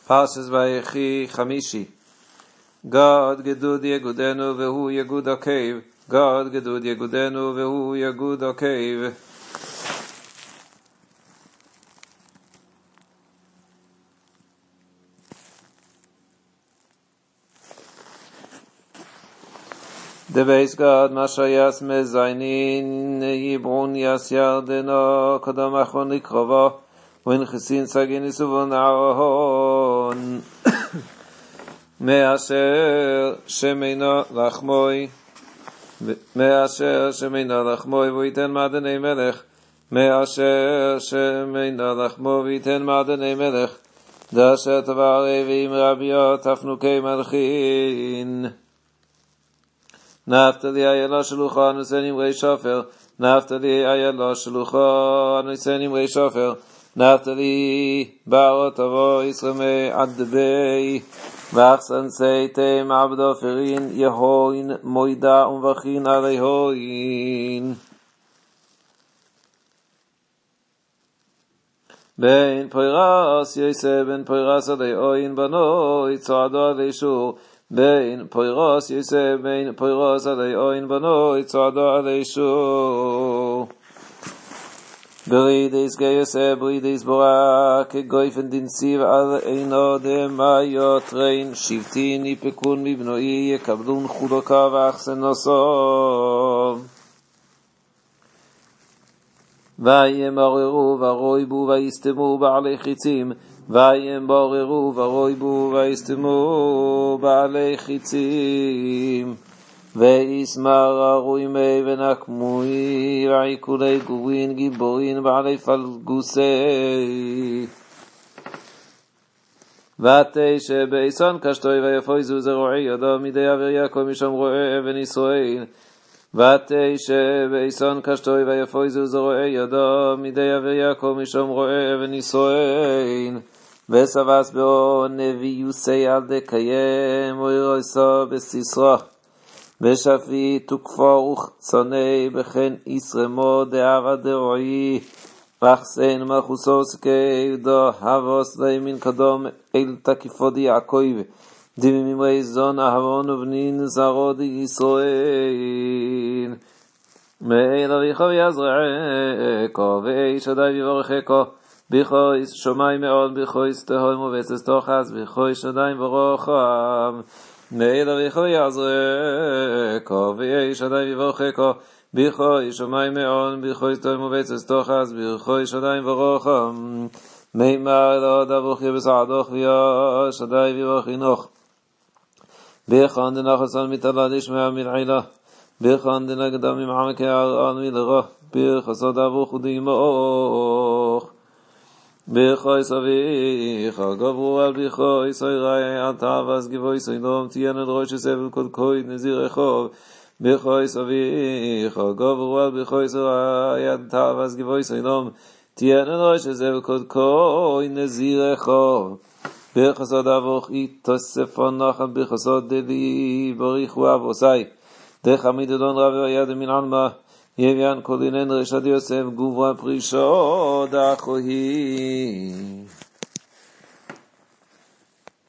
פרשת ויחי חמישי. גד גדוד יגודנו והוא יגוד עקב. גד גדוד יגודנו והוא יגוד עקב. דבייס גד מה שיעש מזיינין יברון יעש ירדנו קדם אחרון לקרבו ונכסין סגין יסובון אהון מאשר שמינו לחמוי ויתן מעדני מלך מאשר שמינו לחמו ויתן מעדני מלך דאשר תבערי ועם רביות תפנוקי מלכין נפתלי איילה שלוחו הנושא נמרי שופר נפתלי איילה שלוחו הנושא נמרי שופר נפתלי ברות תבוא ישרמי עדבי ואחסן סייתם עבדו פרין יהוין מוידה ומבחין עליהוין בין פוירס יסה בין פוירס עלי אוין בנוי צועדו עלי שור בין פוירס יסה בין פוירס עלי אוין בנוי צועדו עלי שור ברידיס גייסה ברידיס בורה כגויפן דנסיב על אינו דמיות רין שבטין יפקון מבנועי יקבלון חודוקה ואחסן נוסו וימררו ורויבו ויסתמו בעלי חיצים וימררו ורויבו ויסתמו בעלי חיצים ויסמר הרוימי ונקמוי ועיקולי גורין גיבורין בעלי פלגוסי ותשע ביסון קשטוי ויפויזו זרועי ידו מידי עבר יעקב משום רואה אבן ישראל ותשע ביסון קשטוי ויפויזו זרועי ידו מידי עבר יעקב משום רואה אבן ישראל וסבס בו נביוסי על דקיים וירוסו בסיסרו בשפי תוקפו וחצוני בכן ישרמו דאבה דרועי ואחסן מלכוסו סקיידו הבוס לימין קדום אל תקיפו יעקב דממרי זון אהרון ובנין זרו דישראל מאל אביך ויעזרעכו ואיש עדי ויברככו בכוי שומי מאוד בכוי סתהום ובצס תוחס בכוי שדיים ורוחם מאל אביך ויעזרעכו ואיש עדי ויברככו בכוי שומי מאוד בכוי סתהום ובצס תוחס בכוי שדיים ורוחם מימר אלעד אבוכי בסעדוך ויש עדי ויברכינוך בכן דנחסון מתעלה לשמע מלעילה בכן דנגדם ממעמקי הערען מלרוע בכסוד אבוך ודימוך בכוי סביך גברו על בכוי סוירי על תאבס גבוי סוידום תיין על ראש סבל כל כוי נזיר רחוב בכוי סביך גברו על בכוי סוירי על תאבס גבוי סוידום תיין על ראש סבל כל כוי נזיר רחוב בחסוד אבוך תוספו נחת בחסוד דלי בריחו אבוסי דחמיד אדון רב ויד מן עלמה יביאן קולינן רשד יוסף גוברה פרישו דחוהי